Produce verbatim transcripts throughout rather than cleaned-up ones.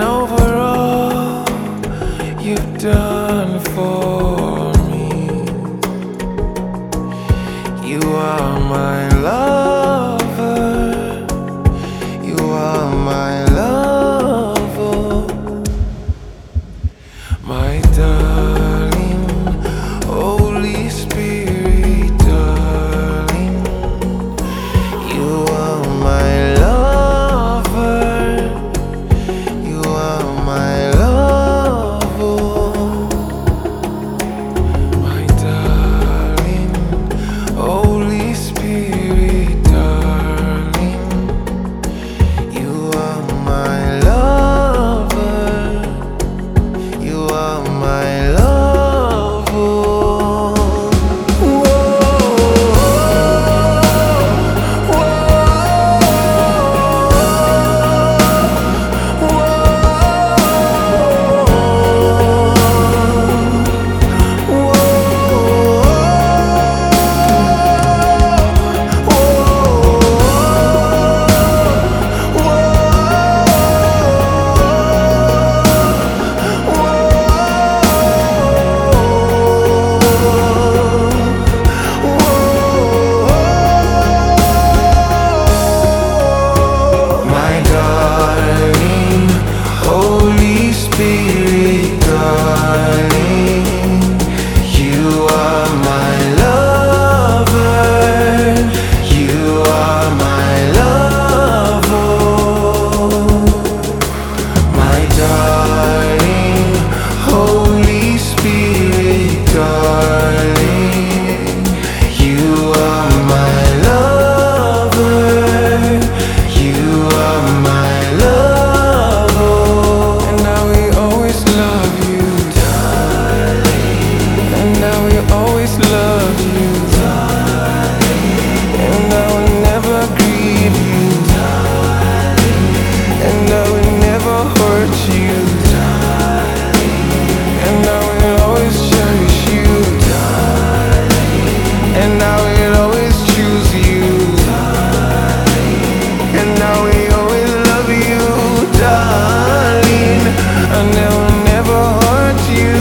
over all you've done for me. You are my lover, you are my lover, my darling, Holy Spirit, darling. You are my lover, you are my lover, my darling, Holy Spirit, darling. You are my lover, you are my lover. Holy Spirit, darling, you are my lover, you are my lover, my darling, Holy Spirit, darling, you are my lover, you are my lover. Love you, darling, and I will never grieve you, darling, and I will never hurt you, darling, and I will always cherish you, darling, and I will always choose you, darling, and I will always love you, darling, and I will never hurt you,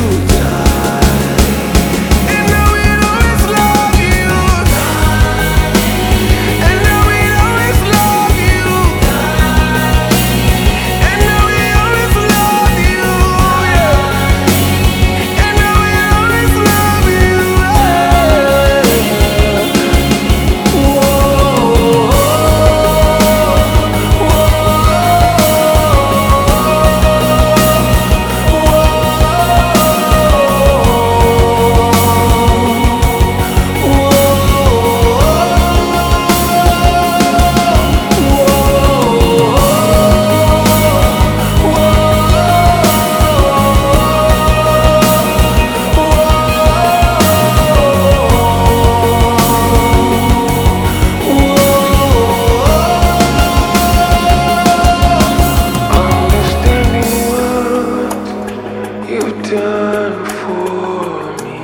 done for me,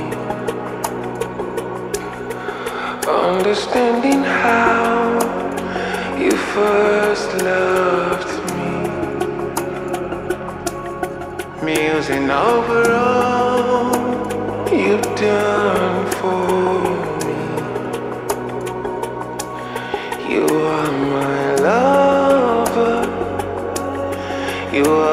understanding how you first loved me, musing over all you've done for me. You are my lover, you are